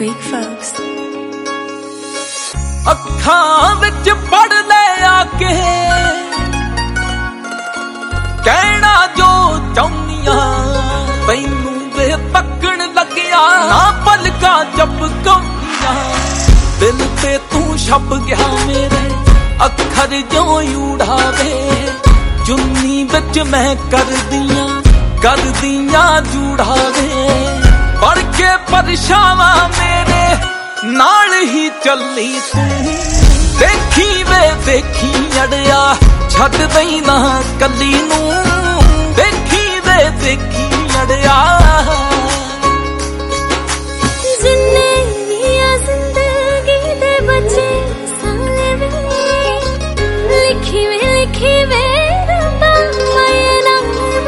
Freak Folks। ਅੱਖਾਂ ਵਿੱਚ ਪੜ ਲੈ ਆ ਕੇ ਕਹਿਣਾ ਜੋ ਚਾਹੁੰਦੀਆਂ, ਤੈਨੂੰ ਵੇ ਤੱਕਣ ਲੱਗਿਆ ਨਾ ਪਲਕਾਂ ਝਪਕਾਉਂਦੀਆਂ। ਦਿਲ ਤੇ ਤੂੰ ਛਪ ਗਿਆ ਮੇਰੇ, ਅੱਖਰ ਜਿਉਂ ਉਡਾਵੇ। ਚੁੰਨੀ ਵਿੱਚ ਮੈਂ ਕਰਦੀਆਂ ਜੂੜਾਵੇ। ਪੜ ਕੇ ਪਰਛਾਵਾਂ ਮੇਰੇ ਨਾਲ ਹੀ ਚੱਲੀ ਤੂੰ। ਦੇਖੀ ਵੇ ਦੇਖੀ ਅੜਿਆ ਛੱਡ ਦਈ ਨਾ ਕੱਲੀ ਨੂੰ। ਦੇਖੀ ਵੇ ਦੇਖੀ ਅੜਿਆ ਜਿੰਨੇ ਵੀ ਆ ਜ਼ਿੰਦਗੀ ਦੇ ਬਚੇ ਸਾਲੇ ਵੇ। ਲਿਖੀ ਵੇ ਰੱਬਾ ਮੈਂ ਨਾਮ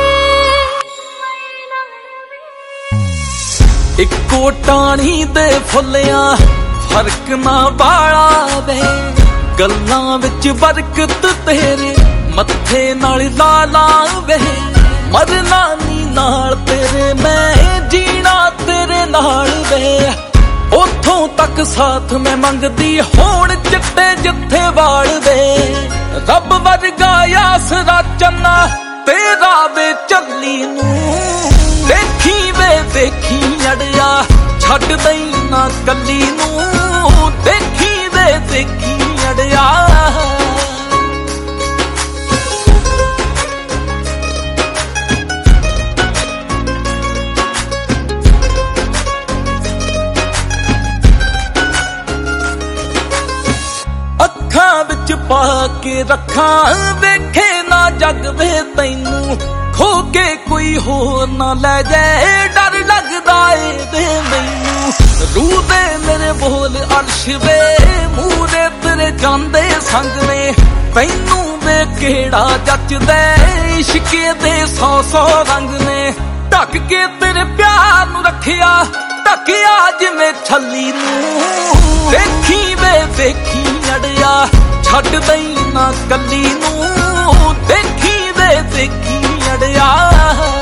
ਵੇ। ਇੱਕੋ ਟਾਣੀ ਦੇ ਫੁੱਲਿਆਂ ਫਰਕ ਨਾ ਬਾਲਾ ਵੇ। ਗੱਲਾਂ ਵਿੱਚ ਬਰਕਤ ਤੇਰੇ ਮੱਥੇ ਨਾਲ ਲਾ ਵੇ। ਮਰਨਾ ਨੀ ਨਾਲ ਤੇਰੇ ਮੈਂ, ਜੀਣਾ ਤੇਰੇ ਨਾਲ ਵੇ। ਉੱਥੋਂ ਤੱਕ ਸਾਥ ਮੈਂ ਮੰਗਦੀ ਹੋਣ ਚਿੱਟੇ ਜਿੱਥੇ ਵਾਲ ਵੇ। ਰੱਬ ਵਰਗਾ ਆਸਰਾ ਚੰਨਾ ਤੇਰਾ ਵੇ ਚੱਲੀ ਨੂੰ। ਦੇਖੀ ਵੇ ਦੇਖੀ ਅੜਿਆ ਛੱਡ ਦਈ ਨਾ ਕੱਲੀ ਨੂੰ। ਦੇਖੀ ਵੇ ਦੇਖੀ ਅੜਿਆ ਅੱਖਾਂ ਵਿੱਚ ਪਾ ਕੇ ਰੱਖਾਂ ਵੇਖੇ ਨਾ ਜਗ ਵੇ ਤੈਨੂੰ। ਖੋ ਕੇ ਕੋਈ ਹੋਰ ਨਾ ਲੈ ਜਾਏ ਡਰ ਲੱਗਦਾ ਏ ਵੇ ਮੈਨੂੰ। ਰੂਹ ਦੇ ਮੇਰੇ ਬੋਲ ਅਰਸ਼ ਵੇ ਮੂਹਰੇ ਤੇਰੇ ਜਾਂਦੇ ਸੰਗ ਨੇ। ਤੈਨੂੰ ਵੇ ਕਿਹੜਾ ਜੱਚਦਾ ਇਸ਼ਕੇ ਦੇ 100 ਰੰਗ ਨੇ। ਢੱਕ ਕੇ ਤੇਰੇ ਪਿਆਰ ਨੂੰ ਰੱਖਿਆ ਢੱਕਿਆ ਜਿਵੇਂ ਛੱਲੀ ਨੂੰ। ਦੇਖੀ ਵੇ ਦੇਖੀ ਅੜਿਆ ਛੱਡ ਦਈ ਨਾ ਕੱਲੀ ਨੂੰ। ਦੇਖੀ ਵੇ ਦੇਖੀ ਅੜਿਆ